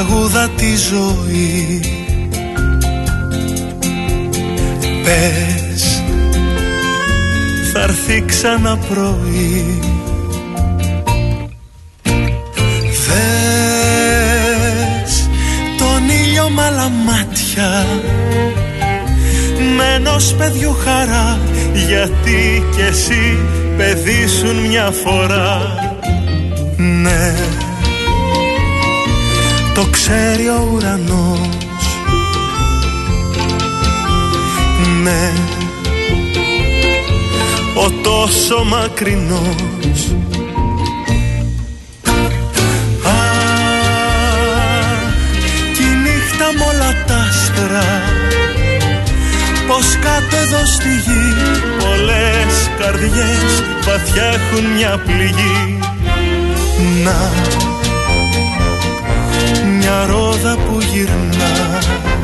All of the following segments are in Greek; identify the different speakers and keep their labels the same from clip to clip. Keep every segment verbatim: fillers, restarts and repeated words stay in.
Speaker 1: τραγούδα τη ζωή. Πες, θα έρθει ξανά πρωί. Δες τον ήλιο μ' άλλα μάτια, με ενός παιδιού χαρά, γιατί κι εσύ παιδί σου μια φορά. Ναι, το ξέρει ο ουρανός. Ναι, ο τόσο μακρινός. Α, κι η νύχτα μ' όλα τ' άστρα, πως κάτω εδώ στη γη πολλές καρδιές βαθιά έχουν μια πληγή. Να, μια ρόδα που γυρνά.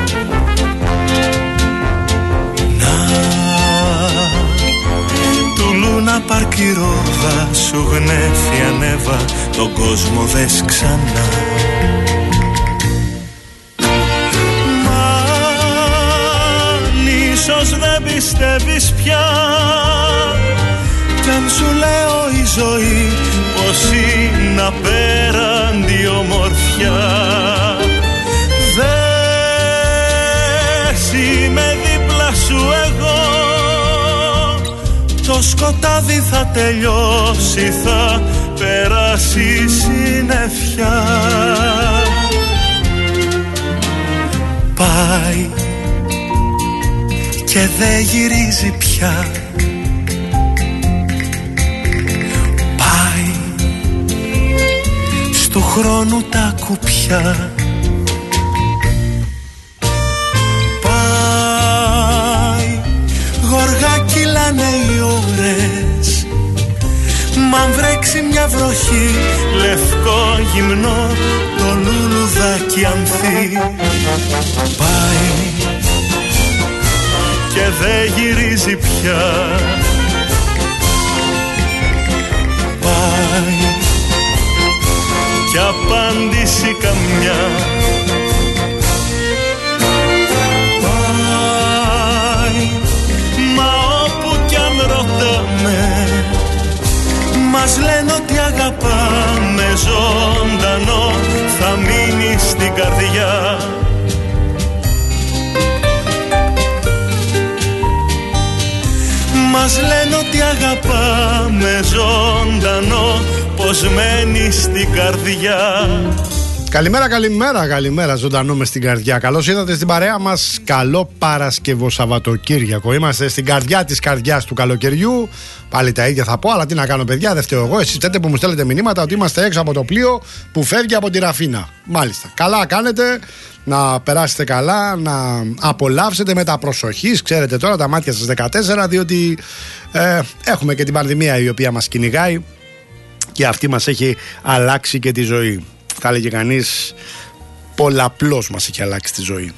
Speaker 1: Να, του Λούνα Παρκ η ρόδα σου γνέφει ανέβα, τον κόσμο δες ξανά. Ίσως δεν πιστεύεις πια, κι αν σου λέω η ζωή πως είναι απέραντη ομορφιά. Δες, είμαι δίπλα σου εγώ, το σκοτάδι θα τελειώσει, θα περάσει συννεφιά. Πάει και δεν γυρίζει πια. Πάει στου χρόνου τα κουπιά. Πάει, γοργά κυλάνε οι ώρες, μ' αν βρέξει μια βροχή, λευκό γυμνό το λουλουδάκι ανθεί. Πάει και δεν γυρίζει πια. Πάει κι απάντηση καμιά. Πάει, μα όπου κι αν ρωτάμε, μας λένε ότι αγαπάμε, ζωντανό θα μείνει στην καρδιά. Μας λένε ότι αγαπάμε, ζωντανό πως μένει στην καρδιά.
Speaker 2: Καλημέρα, καλημέρα, καλημέρα, ζωντανό μες στην καρδιά. Καλώς ήρθατε στην παρέα μας. Καλό Παρασκευό Σαββατοκύριακο. Είμαστε στην καρδιά της καρδιάς του καλοκαιριού. Πάλι τα ίδια θα πω, αλλά τι να κάνω, παιδιά, δεν φταίω εγώ. Εσείς φταίτε που μου στέλνετε μηνύματα ότι είμαστε έξω από το πλοίο που φεύγει από τη Ραφίνα. Μάλιστα. Καλά κάνετε. Να περάσετε καλά, να απολαύσετε με τα προσοχής. Ξέρετε τώρα τα μάτια σας δεκατέσσερα, διότι ε, έχουμε και την πανδημία η οποία μας κυνηγάει και αυτή μας έχει αλλάξει και τη ζωή. Θα έλεγε κανείς, πολλαπλώς μας έχει αλλάξει τη ζωή.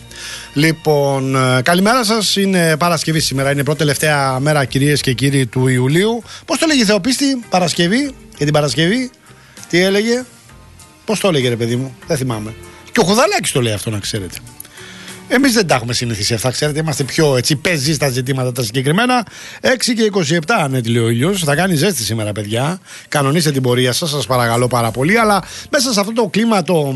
Speaker 2: Λοιπόν, καλημέρα σας. Είναι Παρασκευή σήμερα. Είναι πρώτη τελευταία μέρα, κυρίες και κύριοι, του Ιουλίου. Πώς το έλεγε η Θεοπίστη, Παρασκευή, για την Παρασκευή? Τι έλεγε? Πώς το έλεγε, ρε παιδί μου? Δεν θυμάμαι. Και ο Χουδαλάκης το λέει αυτό, να ξέρετε. Εμείς δεν τα έχουμε συνηθίσει αυτά, ξέρετε. Είμαστε πιο έτσι πεζοί στα ζητήματα τα συγκεκριμένα. έξι και είκοσι επτά, ανέτειλε ο ήλιος. Θα κάνει ζέστη σήμερα, παιδιά. Κανονίστε την πορεία σας, σας παρακαλώ πάρα πολύ. Αλλά μέσα σε αυτό το κλίμα το...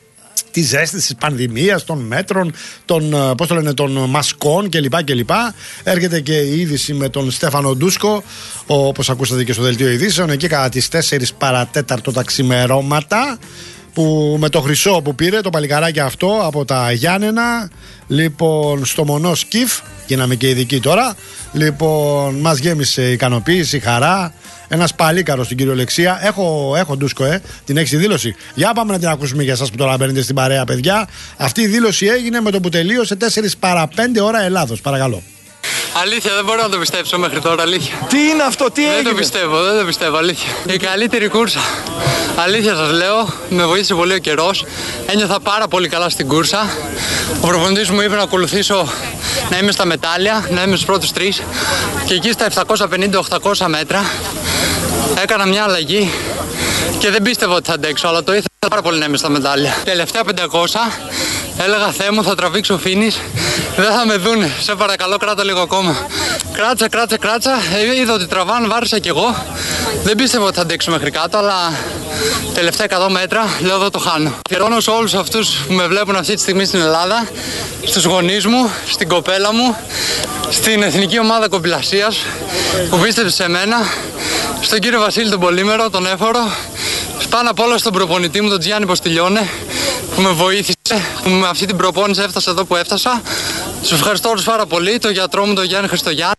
Speaker 2: τη ζέστη, της πανδημίας, των μέτρων, των, πώς το λένε, των μασκών κλπ. κλπ. Έρχεται και η είδηση με τον Στέφανο Ντούσκο, όπως ακούσατε και στο δελτίο ειδήσεων, εκεί κατά τις τέσσερις παρατέταρτο τα ξημερώματα, που με το χρυσό που πήρε το παλικαράκι αυτό από τα Γιάννενα, λοιπόν, στο μονό σκιφ, γίναμε και ειδικοί τώρα, λοιπόν, μας γέμισε ικανοποίηση, χαρά. Ένας παλίκαρος στην κυριολεξία. Έχω, έχω Ντούσκο, ε. Την έχεις τη δήλωση? Για πάμε να την ακούσουμε για εσάς που τώρα μπαίνετε στην παρέα, παιδιά. Αυτή η δήλωση έγινε με το που τελείωσε τέσσερις παρά πέντε ώρα Ελλάδος. Παρακαλώ.
Speaker 3: Αλήθεια, δεν μπορώ να το πιστέψω μέχρι τώρα, αλήθεια.
Speaker 4: Τι είναι αυτό, τι έγινε?
Speaker 3: Δεν το πιστεύω, δεν το πιστεύω, αλήθεια. Η καλύτερη κούρσα. Αλήθεια σας λέω, με βοήθησε πολύ ο καιρός. Ένιωθα πάρα πολύ καλά στην κούρσα. Ο προπονητής μου είπε να ακολουθήσω, να είμαι στα μετάλλια, να είμαι στους πρώτους τρεις. Και εκεί στα επτακόσια πενήντα οχτακόσια μέτρα έκανα μια αλλαγή και δεν πίστευα ότι θα αντέξω, αλλά το ήθελα πάρα πολύ να είμαι στα μετάλλια. Τελευταία πεντακόσια, έλεγα Θεέ μου, θα τραβήξω φίνις, δεν θα με δούνε. Σε παρακαλώ, κράτα λίγο ακόμα. Κράτσα, κράτσα, κράτσα. Είδα ότι τραβάνε, βάρισα κι εγώ. Δεν πίστευα ότι θα αντέξω μέχρι κάτω, αλλά τελευταία εκατό μέτρα λέω εδώ το χάνω. Αφιερώνω σε όλους αυτούς που με βλέπουν αυτή τη στιγμή στην Ελλάδα, στους γονείς μου, στην κοπέλα μου, στην εθνική ομάδα κομπηλασίας που πίστεψε σε μένα, στον κύριο Βασίλη τον Πολύμερο, τον Έφορο, πάνω απ' όλα στον προπονητή μου, τον Τζιάννη Ποστιλιώνε, που με βοήθησε, που με αυτή την προπόνηση έφτασα εδώ που έφτασα. Τους ευχαριστώ όλους πάρα πολύ, τον γιατρό μου, τον Γιάννη Χριστογιάννη.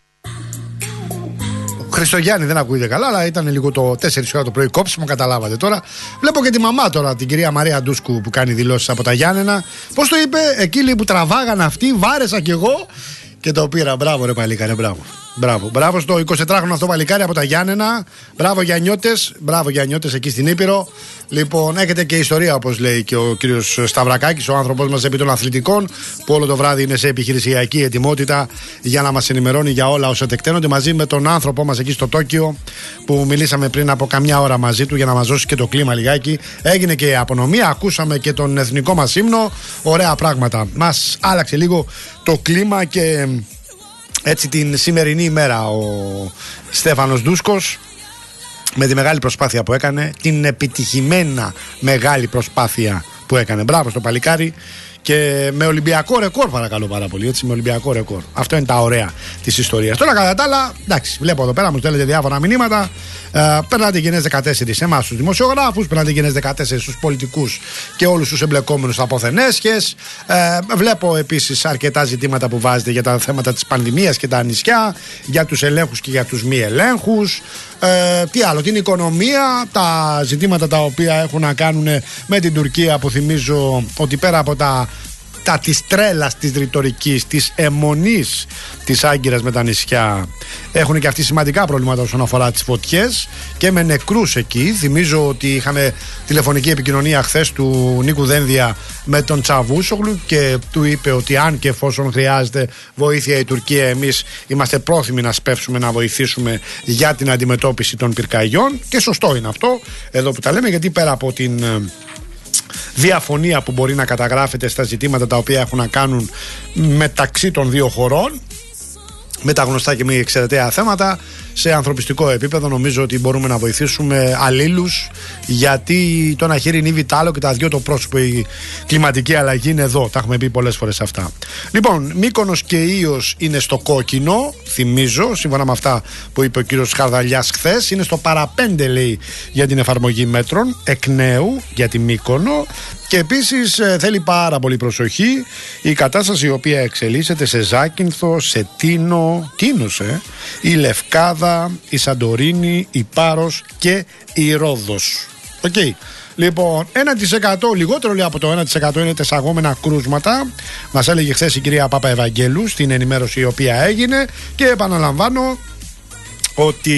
Speaker 2: Χριστογιάννη δεν ακούγεται καλά, αλλά ήταν λίγο το τέσσερις ώρα το πρωί κόψιμο, καταλάβατε τώρα. Βλέπω και τη μαμά τώρα, την κυρία Μαρία Ντούσκου, που κάνει δηλώσεις από τα Γιάννενα. Πώς το είπε, εκεί που τραβάγαν αυτοί, βάρεσα κι εγώ και το πήρα. Μπράβο, ρε παλικάρι, μπράβο. Μπράβο, μπράβο στο εικοσιτετράχρονο αυτό παλικάρι από τα Γιάννενα. Μπράβο Γιαννιώτες, μπράβο Γιαννιώτες εκεί στην Ήπειρο. Λοιπόν, έχετε και ιστορία, όπως λέει και ο κύριος Σταυρακάκης, ο άνθρωπος μας επί των αθλητικών, που όλο το βράδυ είναι σε επιχειρησιακή ετοιμότητα για να μας ενημερώνει για όλα όσα τεκταίνονται, μαζί με τον άνθρωπό μας εκεί στο Τόκιο, που μιλήσαμε πριν από καμιά ώρα μαζί του για να μας δώσει και το κλίμα λιγάκι. Έγινε και η απονομή, ακούσαμε και τον εθνικό μας ύμνο. Ωραία πράγματα. Μας άλλαξε λίγο το κλίμα και έτσι την σημερινή ημέρα ο Στέφανος Ντούσκος, με τη μεγάλη προσπάθεια που έκανε, την επιτυχημένα μεγάλη προσπάθεια που έκανε. Μπράβο στο παλικάρι και με Ολυμπιακό ρεκόρ, παρακαλώ πάρα πολύ, έτσι, με Ολυμπιακό ρεκόρ. Αυτό είναι τα ωραία της ιστορίας. Τώρα κατά τα άλλα, εντάξει, βλέπω εδώ πέρα μου στέλνετε διάφορα μηνύματα. Ε, περνάτε γενές δεκατέσσερα σε εμάς τους δημοσιογράφους, περνάτε γενές δεκατέσσερα στους πολιτικούς και όλους τους εμπλεκόμενους από θενέσχες. Ε, βλέπω επίσης αρκετά ζητήματα που βάζετε για τα θέματα της πανδημίας και τα νησιά, για τους ελέγχους και για τους μη ελέγχους. Ε, τι άλλο, την οικονομία, τα ζητήματα τα οποία έχουν να κάνουν με την Τουρκία, που θυμίζω ότι πέρα από τα τα της τρέλας, της ρητορικής, της αιμονής της Άγκυρας με τα νησιά, έχουν και αυτοί σημαντικά προβλήματα όσον αφορά τις φωτιές και με νεκρούς εκεί. Θυμίζω ότι είχαμε τηλεφωνική επικοινωνία χθες του Νίκου Δένδια με τον Τσαβούσογλου και του είπε ότι αν και εφόσον χρειάζεται βοήθεια η Τουρκία, εμείς είμαστε πρόθυμοι να σπεύσουμε, να βοηθήσουμε για την αντιμετώπιση των πυρκαγιών. Και σωστό είναι αυτό εδώ που τα λέμε, γιατί πέρα από την διαφωνία που μπορεί να καταγράφεται στα ζητήματα τα οποία έχουν να κάνουν μεταξύ των δύο χωρών, με τα γνωστά και μη εξαιρεταία θέματα, σε ανθρωπιστικό επίπεδο νομίζω ότι μπορούμε να βοηθήσουμε αλλήλους, γιατί το ένα χέρι νύβει τ' άλλο και τα δυο το πρόσωπο. Η κλιματική αλλαγή είναι εδώ, τα έχουμε πει πολλές φορές αυτά. Λοιπόν, Μύκονος και Ίος είναι στο κόκκινο, θυμίζω, σύμφωνα με αυτά που είπε ο κύριος Χαρδαλιάς χθες. Είναι στο παραπέντε, λέει, για την εφαρμογή μέτρων εκ νέου για τη Μύκονο. Και επίσης ε, θέλει πάρα πολύ προσοχή η κατάσταση η οποία εξελίσσεται σε Ζάκυνθο, σε Τίνο, Τίνος, ε, η Λευκάδα, η Σαντορίνη, η Πάρος και η Ρόδος. Οκ. Okay. Λοιπόν, ένα τοις εκατό, λιγότερο λέει από το ένα τοις εκατό είναι τεσσαγόμενα κρούσματα. Μας έλεγε χθες η κυρία Πάπα Ευαγγέλου στην ενημέρωση η οποία έγινε. Και επαναλαμβάνω ότι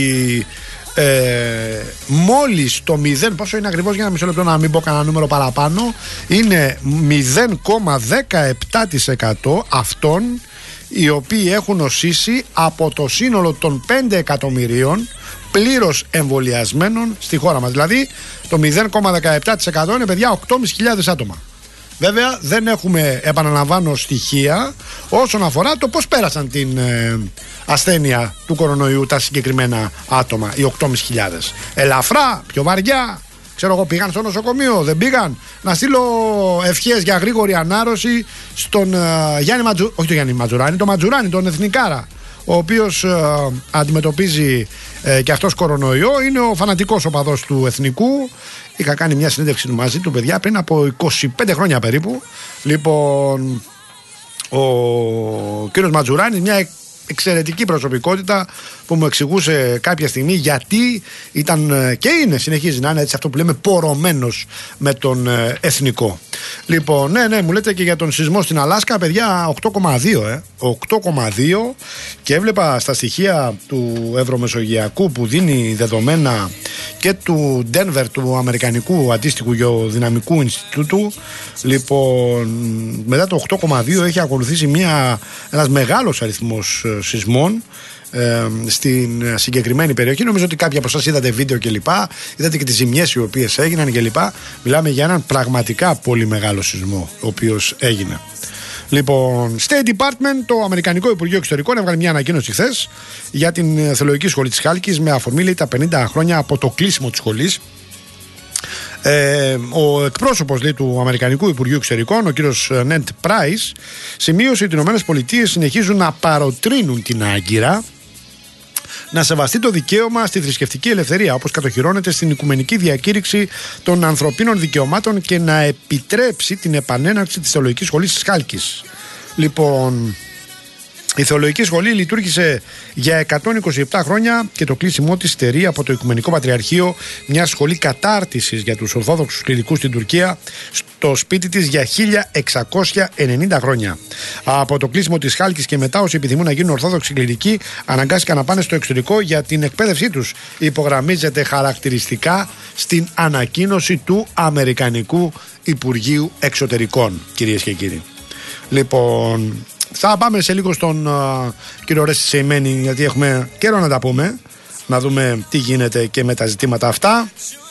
Speaker 2: Ε, μόλις το μηδέν, πόσο είναι ακριβώς για ένα μισό λεπτό να μην πω κανένα νούμερο παραπάνω, είναι μηδέν κόμμα δεκαεπτά τοις εκατό αυτών οι οποίοι έχουν νοσήσει από το σύνολο των πέντε εκατομμυρίων πλήρως εμβολιασμένων στη χώρα μας. Δηλαδή το μηδέν κόμμα δεκαεπτά τοις εκατό είναι, παιδιά, οκτώ χιλιάδες πεντακόσια άτομα. Βέβαια δεν έχουμε, επαναλαμβάνω, στοιχεία όσον αφορά το πώς πέρασαν την ε, ασθένεια του κορονοϊού τα συγκεκριμένα άτομα, οι οκτώ χιλιάδες πεντακόσια. Ελαφρά, πιο βαριά, ξέρω εγώ, πήγαν στο νοσοκομείο, δεν πήγαν. Να στείλω ευχές για γρήγορη ανάρρωση στον ε, Γιάννη Ματζουράνη, όχι τον Γιάννη Ματζουράνη, τον Ματζουράνη, τον Εθνικάρα, ο οποίος ε, αντιμετωπίζει ε, και αυτός κορονοϊό. Είναι ο φανατικός οπαδός του Εθνικού. Είχα κάνει μια συνέντευξη μαζί του, παιδιά, πριν από είκοσι πέντε χρόνια περίπου. Λοιπόν, ο κύριος Ματζουράνης, μια εξαιρετική προσωπικότητα που μου εξηγούσε κάποια στιγμή γιατί ήταν και είναι, συνεχίζει να είναι έτσι, αυτό που λέμε, πορωμένος με τον Εθνικό. Λοιπόν, ναι, ναι, μου λέτε και για τον σεισμό στην Αλάσκα, παιδιά, οκτώ κόμμα δύο, ε, οκτώ κόμμα δύο, και έβλεπα στα στοιχεία του Ευρωμεσογειακού που δίνει δεδομένα και του Denver, του Αμερικανικού αντίστοιχου γεωδυναμικού Ινστιτούτου. Λοιπόν, μετά το οκτώ κόμμα δύο έχει ακολουθήσει μια, ένας μεγάλος αριθμός σεισμών. ε, στην συγκεκριμένη περιοχή. Νομίζω ότι κάποιοι από εσάς είδατε βίντεο κλπ. Είδατε και τις ζημιές οι οποίες έγιναν κλπ. Μιλάμε για έναν πραγματικά πολύ μεγάλο σεισμό ο οποίος έγινε. Λοιπόν, State Department, το Αμερικανικό Υπουργείο Εξωτερικών, έβγαλε μια ανακοίνωση χθες για την Θεολογική Σχολή της Χάλκης με αφορμή, λέει, τα πενήντα χρόνια από το κλείσιμο της σχολής. Ε, ο εκπρόσωπος, λέει, του Αμερικανικού Υπουργείου Εξωτερικών, ο κύριος Νέντ Πράις, σημείωσε ότι οι ΗΠΑ συνεχίζουν να παροτρύνουν την Άγκυρα να σεβαστεί το δικαίωμα στη θρησκευτική ελευθερία, όπως κατοχυρώνεται στην Οικουμενική Διακήρυξη των Ανθρωπίνων Δικαιωμάτων, και να επιτρέψει την επανέναρξη της Θεολογικής Σχολής της Χάλκης. Λοιπόν, η Θεολογική Σχολή λειτουργήσε για εκατόν είκοσι επτά χρόνια και το κλείσιμό της στερεί από το Οικουμενικό Πατριαρχείο μια σχολή κατάρτισης για τους Ορθόδοξους κληρικούς στην Τουρκία στο σπίτι της για χίλια εξακόσια ενενήντα χρόνια. Από το κλείσιμο της Χάλκης και μετά, όσοι επιθυμούν να γίνουν Ορθόδοξοι κληρικοί αναγκάστηκαν να πάνε στο εξωτερικό για την εκπαίδευσή τους. Υπογραμμίζεται χαρακτηριστικά στην ανακοίνωση του Αμερικανικού Υπουργείου Εξωτερικών, κυρίες και κύριοι. Λοιπόν, θα πάμε σε λίγο στον uh, κύριο Ρέστη Σεϊμένη, γιατί έχουμε καιρό να τα πούμε, να δούμε τι γίνεται και με τα ζητήματα αυτά.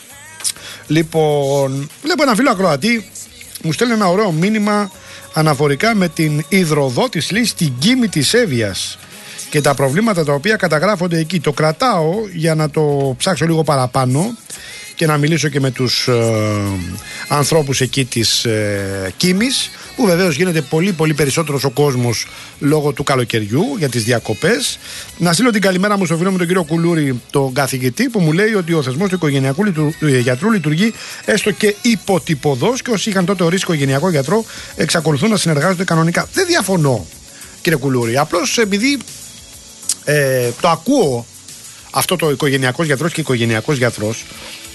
Speaker 2: Λοιπόν, βλέπω ένα φίλο ακροατή μου στέλνει ένα ωραίο μήνυμα αναφορικά με την υδροδότηση, λέει, στην Κίμη της Εύβοιας και τα προβλήματα τα οποία καταγράφονται εκεί. Το κρατάω για να το ψάξω λίγο παραπάνω και να μιλήσω και με τους ε, ανθρώπους εκεί της ε, Κίμης, που βεβαίως γίνεται πολύ πολύ περισσότερος ο κόσμος λόγω του καλοκαιριού για τις διακοπές. Να στείλω την καλημέρα μου στο φίλο μου τον κύριο Κουλούρη, τον καθηγητή, που μου λέει ότι ο θεσμός του οικογενειακού γιατρού λειτουργεί έστω και υποτυπωδώς και όσοι είχαν τότε ορίσει οικογενειακό γιατρό εξακολουθούν να συνεργάζονται κανονικά. Δεν διαφωνώ, κύριε Κουλούρη, απλώς επειδή ε, το ακούω αυτό το οικογενειακός γιατρός και οικογενειακός γιατρός,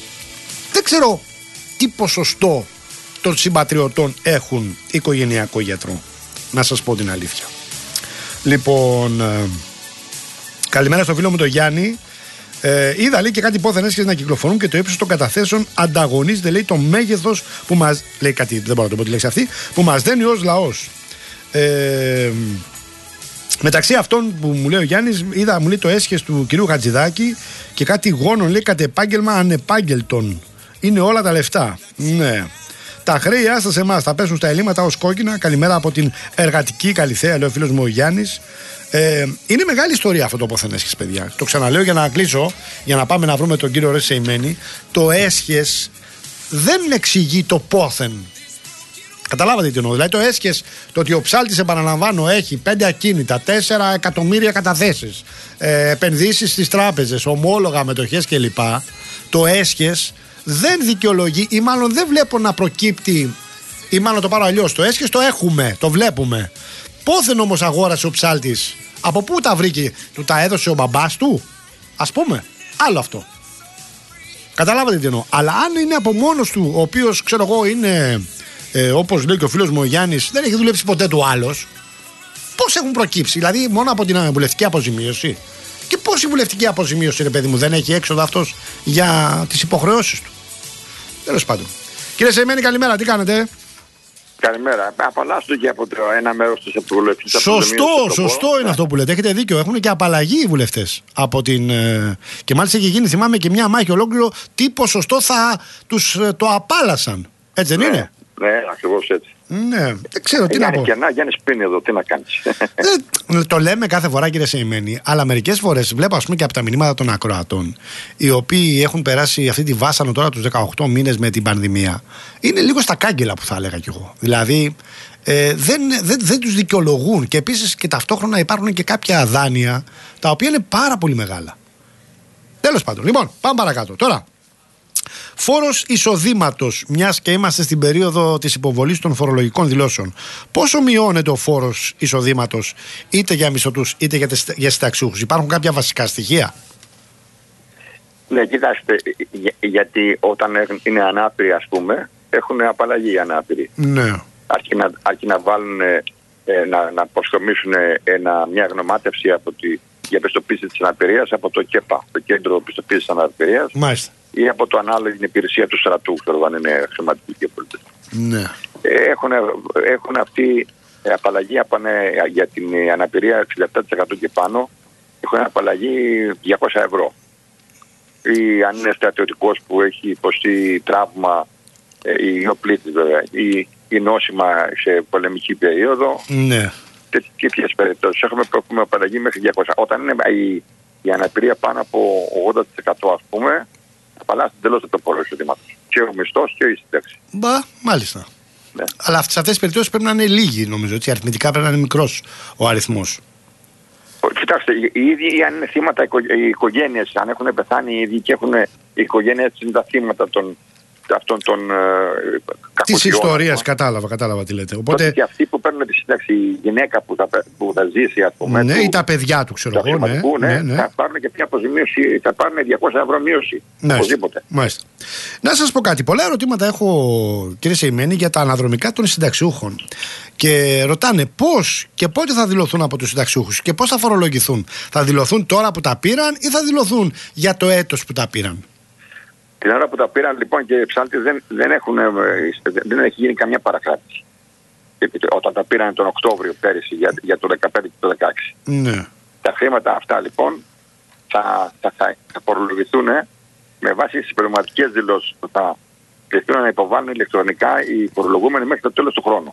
Speaker 2: δεν ξέρω τι ποσοστό των συμπατριωτών έχουν οικογενειακό γιατρό, να σας πω την αλήθεια. Λοιπόν, ε, καλημέρα στο φίλο μου τον Γιάννη. ε, Είδα, λέει, και κάτι πόθεν έσχεσαι να κυκλοφορούν και το ύψος των καταθέσεων ανταγωνίζεται, λέει, το μέγεθος που μας, λέει κάτι, δεν μπορώ να το πω τη λέξη αυτή, που μας δένει ως λαός. ε, Μεταξύ αυτών που μου λέει ο Γιάννης, είδα, μου λέει, το έσχες του κυρίου Χατζηδάκη και κάτι γόνων, λέει, κατ' επάγγελμα ανεπάγγελτον. Είναι όλα τα λεφτά. Ναι. Τα χρέη άστα σε εμάς, θα πέσουν στα ελλείμματα ως κόκκινα. Καλημέρα από την εργατική Καλυθέα, λέει ο φίλος μου ο Γιάννης. Ε, είναι μεγάλη ιστορία αυτό το πόθεν έσχες, παιδιά. Το ξαναλέω για να κλείσω, για να πάμε να βρούμε τον κύριο Ρέστη Σεϊμένη. Το έσχες δεν εξηγεί το πόθεν. Καταλάβατε τι εννοώ? Δηλαδή το έσχες, το ότι ο ψάλτης, επαναλαμβάνω, έχει πέντε ακίνητα, τέσσερα εκατομμύρια καταθέσεις, ε, επενδύσεις στις τράπεζες, ομόλογα, μετοχές κλπ. Το έσχες δεν δικαιολογεί, ή μάλλον δεν βλέπω να προκύπτει, ή μάλλον το πάρω αλλιώς. Το έσχες το έχουμε, το βλέπουμε. Πόθεν όμως αγόρασε ο ψάλτης? Από πού τα βρήκε? Του τα έδωσε ο μπαμπάς του, ας πούμε? Άλλο αυτό. Καταλάβατε τι εννοώ? Αλλά αν είναι από μόνος του, ο οποίος, ξέρω εγώ, είναι ε, όπως λέει και ο φίλος μου ο Γιάννης, δεν έχει δουλέψει ποτέ του άλλος, πώς έχουν προκύψει? Δηλαδή μόνο από την βουλευτική αποζημίωση? Και πώς η βουλευτική αποζημίωση, ρε παιδί μου, δεν έχει έξοδα αυτός για τις υποχρεώσεις του? Τέλος πάντων. Κύριε Σεϊμένη, καλημέρα, τι κάνετε?
Speaker 4: Καλημέρα. Απαλλάσσονται και από το ένα μέρος της βουλευτής.
Speaker 2: Σωστό, σωστό είναι αυτό που λέτε. Έχετε δίκιο. Έχουν και απαλλαγή οι βουλευτές από την. Ε, και μάλιστα έχει γίνει, θυμάμαι, και μια μάχη ολόκληρο τι ποσοστό θα τους ε, το απάλλασαν. Έτσι δεν
Speaker 4: ναι,
Speaker 2: είναι?
Speaker 4: Ναι, ακριβώς έτσι.
Speaker 2: Ναι, δεν ξέρω τι να πω.
Speaker 4: Και να Γιάννη Σπίνη εδώ, τι να κάνεις.
Speaker 2: Ε, το λέμε κάθε φορά, κύριε Σεϊμένη, αλλά μερικές φορές βλέπω, ας πούμε, και από τα μηνύματα των ακροατών, οι οποίοι έχουν περάσει αυτή τη βάσανο τώρα τους δεκαοκτώ μήνες με την πανδημία. Είναι λίγο στα κάγκελα, που θα έλεγα κι εγώ. Δηλαδή ε, δεν, δεν, δεν τους δικαιολογούν, και επίσης και ταυτόχρονα υπάρχουν και κάποια δάνεια τα οποία είναι πάρα πολύ μεγάλα. Τέλος πάντων, λοιπόν, πάμε παρακάτω. Τώρα, φόρος εισοδήματος, μιας και είμαστε στην περίοδο της υποβολής των φορολογικών δηλώσεων. Πόσο μειώνεται ο φόρος εισοδήματος, είτε για μισθωτούς είτε για, για συνταξιούχους? Υπάρχουν κάποια βασικά στοιχεία?
Speaker 4: Ναι, κοιτάξτε, για, γιατί όταν είναι ανάπηροι, ας πούμε, έχουν απαλλαγή οι ανάπηροι.
Speaker 2: Ναι.
Speaker 4: Αρκεί να, αρκεί να βάλουν, ε, να, να προσκομίσουν ένα, μια γνωμάτευση από τη, για πιστοποίηση της αναπηρίας από το ΚΕΠΑ, το Κέντρο Πιστοποίησης της Αναπηρίας. Μάλιστα. Ή από το ανάλογο την υπηρεσία του στρατού, ξέρω αν είναι χρηματική και πολιτική.
Speaker 2: Ναι.
Speaker 4: Έχουν, έχουν αυτή απαλλαγή για την αναπηρία εξήντα επτά τοις εκατό και πάνω, τυχόν απαλλαγή διακόσια ευρώ. Ή αν είναι στρατιωτικός που έχει υποστεί τραύμα, ή ο πλήτης βέβαια, ή, ή νόσημα σε πολεμική περίοδο.
Speaker 2: Ναι.
Speaker 4: Και τέτοιες περιπτώσεις έχουμε, έχουμε απαλλαγή μέχρι διακόσια. Όταν είναι η, η αναπηρία πάνω από ογδόντα τοις εκατό, ας πούμε, απαλλάσσεται εντελώς από το πόρο εισοδήματος. Και ο μισθός και η σύνταξη.
Speaker 2: Μπα, μάλιστα.
Speaker 4: Ναι.
Speaker 2: Αλλά σε αυτές τις περιπτώσεις πρέπει να είναι λίγοι, νομίζω. Έτσι, αριθμητικά πρέπει να είναι μικρός ο αριθμός.
Speaker 4: Κοιτάξτε, οι ίδιοι, αν είναι θύματα οι οικογένειες, αν έχουν πεθάνει οι ίδιοι και έχουν οι οικογένειες είναι τα θύματα των, αυτών των ε,
Speaker 2: της ιστορίας, κατάλαβα, κατάλαβα τι λέτε. Οπότε...
Speaker 4: Τότε και αυτοί που παίρνουν τη σύνταξη, η γυναίκα που θα, που θα ζήσει, ας πούμε.
Speaker 2: Ναι,
Speaker 4: του,
Speaker 2: ή τα παιδιά του, ξέρω εγώ. Ναι,
Speaker 4: ναι,
Speaker 2: ναι, ναι.
Speaker 4: Θα πάρουν και μια αποζημίωση, θα πάρουν διακόσια ευρώ μείωση. Οπωσδήποτε.
Speaker 2: Μάλιστα. Να σας πω κάτι. Πολλά ερωτήματα έχω, κύριε Σεϊμένη, για τα αναδρομικά των συνταξιούχων. Και ρωτάνε πώς και πότε θα δηλωθούν από τους συνταξιούχους και πώς θα φορολογηθούν. Θα δηλωθούν τώρα που τα πήραν ή θα δηλωθούν για το έτος που τα πήραν?
Speaker 4: Την ώρα που τα πήραν λοιπόν και οι ψάλτες δεν, δεν, έχουν, δεν έχει γίνει καμιά παρακράτηση. Όταν τα πήραν τον Οκτώβριο πέρυσι για, για το δεκαπέντε και το δεκαέξι.
Speaker 2: Ναι.
Speaker 4: Τα χρήματα αυτά λοιπόν θα, θα, θα, θα φορολογηθούν με βάση τις συμπληρωματικές δηλώσεις που θα κληθούν να υποβάλουν ηλεκτρονικά οι φορολογούμενοι μέχρι το τέλος του χρόνου.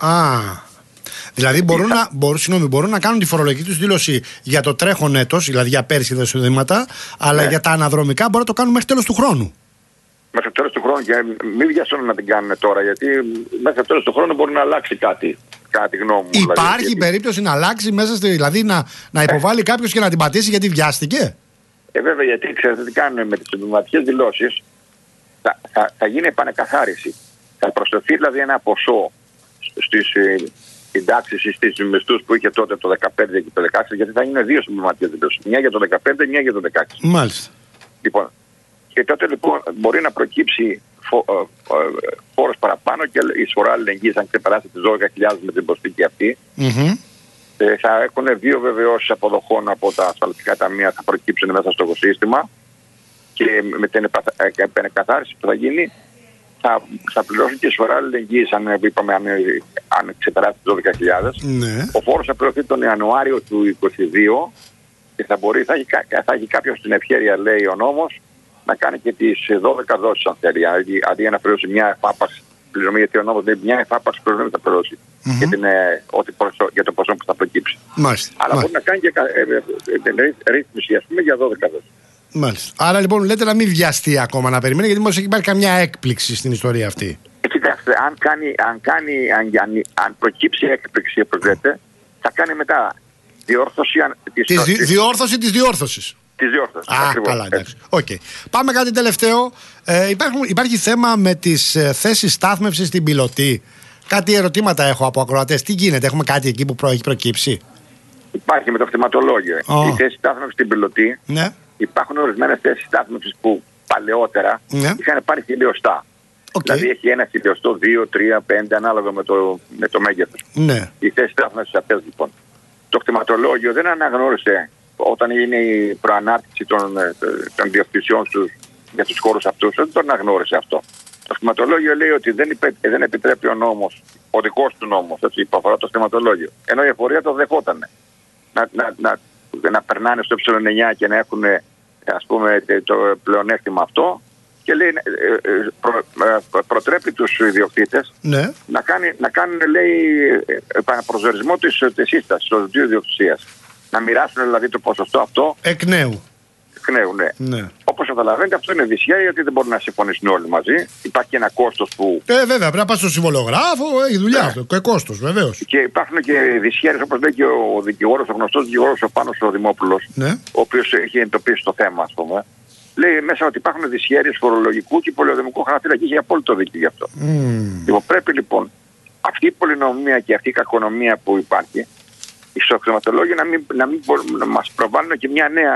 Speaker 2: Α, δηλαδή μπορούν να, μπορούν, συγνώμη, μπορούν να κάνουν τη φορολογική τους δήλωση για το τρέχον έτος, δηλαδή για πέρυσι τα εισοδήματα, αλλά ναι. για τα αναδρομικά μπορούν να το κάνουν μέχρι τέλος του χρόνου.
Speaker 4: Μέχρι το τέλος του χρόνου, και μην βιαστούν να την κάνουν τώρα, γιατί μέχρι το τέλος του χρόνου μπορεί να αλλάξει κάτι. Κάτι γνώμη μου.
Speaker 2: Υπάρχει
Speaker 4: δηλαδή, γιατί...
Speaker 2: περίπτωση να αλλάξει μέσα στη, δηλαδή να, να υποβάλει ε. κάποιος και να την πατήσει γιατί βιάστηκε?
Speaker 4: Ε, βέβαια, γιατί ξέρετε τι κάνουν με τις συμπληρωματικές δηλώσεις, θα, θα, θα γίνει επανεκαθάριση. Θα προσθεθεί δηλαδή ένα ποσό στις συντάξεις ή στις μισθούς που είχε τότε το δεκαπέντε και το δεκαέξι, γιατί θα είναι δύο συμπληρωματικές δηλώσεις. Μια για το δεκαπέντε, μια για το δεκαέξι.
Speaker 2: Μάλιστα.
Speaker 4: Λοιπόν, και τότε λοιπόν μπορεί να προκύψει φο, ε, ε, φόρος παραπάνω και η εισφορά αλληλεγγύης, αν ξεπεράσει τις δώδεκα χιλιάδες με την προσθήκη αυτή. Mm-hmm. Ε, θα έχουν δύο βεβαιώσεις αποδοχών από τα ασφαλιστικά ταμεία, θα προκύψουν μέσα στο οικοσύστημα και με την επανεκαθάριση που θα γίνει θα, θα πληρώσουν και εισφορά αλληλεγγύης, αν, είπαμε, αν, αν ξεπεράσει τις δώδεκα χιλιάδες.
Speaker 2: Ναι.
Speaker 4: Ο φόρος θα πληρωθεί τον Ιανουάριο του είκοσι δύο και θα μπορεί, θα έχει, θα έχει κάποιος την ευχέρεια, λέει ο νόμος, να κάνει και τις δώδεκα δόσεις αν θέλει, αντί για να πληρώσει μια εφάπαξ πληρωμή, γιατί ο νόμος λέει μια εφάπαξ πληρωμή θα πληρώσει mm-hmm. για, την, ε, ότι ποσό, για το ποσό που θα προκύψει.
Speaker 2: Μάλιστα.
Speaker 4: Αλλά
Speaker 2: Μάλιστα.
Speaker 4: μπορεί να κάνει και ε, ε, ε, ρύθμιση, ας πούμε, για δώδεκα δόσεις.
Speaker 2: Μάλιστα. Άρα λοιπόν λέτε να μην βιαστεί ακόμα να περιμένει, γιατί μόλις έχει υπάρχει καμιά έκπληξη στην ιστορία αυτή.
Speaker 4: Ε, κοιτάξτε, αν, κάνει, αν, κάνει, αν, αν, αν προκύψει έκπληξη, όπως λέτε, θα κάνει μετά διόρθωση της
Speaker 2: της δι, διόρθωση της διόρθωσης.
Speaker 4: Της διόρθωσης.
Speaker 2: Α, ακριβώς, καλά, εντάξει. Okay. Πάμε κάτι τελευταίο. Ε, υπάρχουν, υπάρχει θέμα με τις ε, θέσεις στάθμευσης στην πιλωτή. Κάτι ερωτήματα έχω από ακροατές. Τι γίνεται, έχουμε κάτι εκεί που προ, έχει προκύψει?
Speaker 4: Υπάρχει με το φτηματολόγιο. Oh. Η θέση στάθμευσης στην πιλωτή.
Speaker 2: Ναι.
Speaker 4: Υπάρχουν ορισμένες θέσεις στάθμευσης που παλαιότερα ναι. είχαν πάρει χιλιοστά. Okay. Δηλαδή έχει ένα χιλιοστό, δύο, τρία, πέντε, ανάλογα με το, με το μέγεθος. Ναι. Οι θέσεις στάθμευσης αυτές λοιπόν. Το κτηματολόγιο δεν αναγνώρισε όταν είναι η προανάπτυξη των, των διευθυνσιών τους για τους χώρους αυτούς, δεν το αναγνώρισε αυτό. Το κτηματολόγιο λέει ότι δεν, υπε, δεν επιτρέπει ο νόμος, ο δικός του νόμος, έτσι, που αφορά το κτηματολόγιο. Ενώ η εφορία το δεχόταν. Να, να, να, να περνάνε στο ε εννιά και να έχουν, ας πούμε, το πλεονέκτημα αυτό και λέει, προ, προ, προτρέπει τους ιδιοκτήτες ναι. να, κάνει, να κάνουν, λέει, επαναπροσδιορισμό της, της σύστασης, του δύο ιδιοκτησίας. Να μοιράσουν δηλαδή το ποσοστό αυτό
Speaker 2: εκ νέου.
Speaker 4: Εκ νέου, ναι. ναι. Όπως καταλαβαίνετε, αυτό είναι δυσιά, γιατί δεν μπορούν να συμφωνήσουν όλοι μαζί. Υπάρχει και ένα κόστος που.
Speaker 2: Ε, βέβαια, πρέπει να πας στο συμβολογράφο, έχει δουλειά ναι. αυτό. Και κόστος, βεβαίως.
Speaker 4: Και υπάρχουν και δυσιέρες, όπως λέει και ο δικηγόρος, ο γνωστός δικηγόρος ο Πάνος ο Δημόπουλος, ναι. ο οποίος έχει εντοπίσει το θέμα, ας πούμε. Λέει μέσα ότι υπάρχουν δυσιέρειες φορολογικού και πολεοδομικού χαρακτήρα και έχει απόλυτο δίκιο γι' αυτό. Mm. Λοιπόν, πρέπει λοιπόν αυτή η πολυνομία και αυτή η κακονομία που υπάρχει στο χρηματολόγιο να μην, να μην μπορούν να μας προβάλλουν και μια νέα,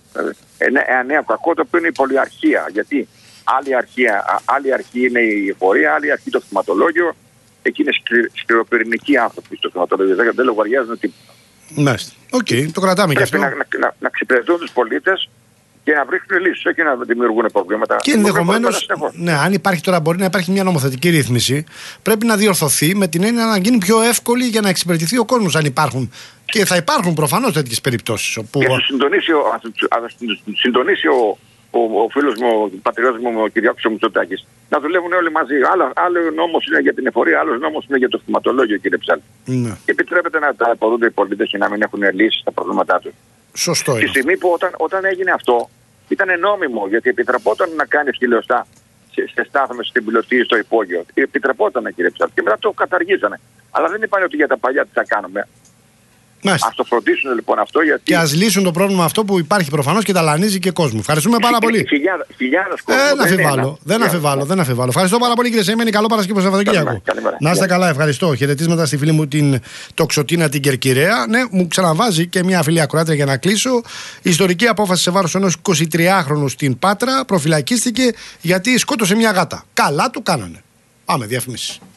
Speaker 4: ένα νέο κακό, το οποίο είναι η πολυαρχία. Γιατί άλλη, αρχία, άλλη αρχή είναι η εφορία, άλλη αρχή το χρηματολόγιο. Εκεί είναι σκληροπυρηνικοί άνθρωποι στο χρηματολόγιο. Δεν, δεν λογαριάζουν τίποτα.
Speaker 2: Μάλιστα. Οκ, okay, το κρατάμε και αυτό.
Speaker 4: Πρέπει να, να, να, να ξυπηρετούν τους πολίτες και να βρίσκουν λύσεις, όχι να δημιουργούν προβλήματα.
Speaker 2: Και ενδεχομένως, ναι, αν υπάρχει τώρα, μπορεί να υπάρχει μια νομοθετική ρύθμιση, πρέπει να διορθωθεί με την έννοια να γίνει πιο εύκολη για να εξυπηρετηθεί ο κόσμος, αν υπάρχουν. Και θα υπάρχουν προφανώς τέτοιες περιπτώσεις. Όπου...
Speaker 4: Και θα συντονίσει ο, συντονίσει ο, ο, ο φίλος μου, ο πατριώτης μου, ο Κυριάκος ο Μητσοτάκης, να δουλεύουν όλοι μαζί. Άλλο, άλλο νόμος είναι για την εφορία, άλλος νόμος είναι για το θυματολόγιο, κύριε Ψάλτη. Ναι. Και επιτρέπεται να τα αποδούνται οι πολίτες και να μην έχουν λύσεις στα προβλήματά τους.
Speaker 2: Σωστό είναι.
Speaker 4: Τη στιγμή που όταν, όταν έγινε αυτό, ήταν νόμιμο, γιατί επιτρεπόταν να κάνει χιλιοστά σε, σε στάθμες, στην πιλωτή ή στο υπόγειο. Επιτρεπόταν, κύριε Ψάλτη. Και μετά το καταργήσανε. Αλλά δεν είπαν ότι για τα παλιά τι θα κάνουμε. Ας το φροντίσουν λοιπόν αυτό, γιατί...
Speaker 2: Και ας λύσουν το πρόβλημα αυτό που υπάρχει προφανώς και ταλανίζει και κόσμο. Ευχαριστούμε πάρα πολύ.
Speaker 4: Χιλιάδες κόσμο.
Speaker 2: Δεν αφιβάλλω. Δεν αφιβάλλω. Δεν αφιβάλλω. Ευχαριστώ πάρα πολύ, κύριε Σεϊμένη. Καλό Παρασκευό Σαββατοκύριακο. Να είστε καλά, ευχαριστώ. Χαιρετίσματα στη φίλη μου την Τοξοτίνα την Κερκυραία. Ναι, μου ξαναβάζει και μια φίλη ακροάτρια για να κλείσω. Ιστορική απόφαση σε βάρος ενός εικοσιτριάχρονου στην Πάτρα. Προφυλακίστηκε γιατί σκότωσε μια γάτα. Καλά του κάνανε. Πάμε, διαφημίσεις.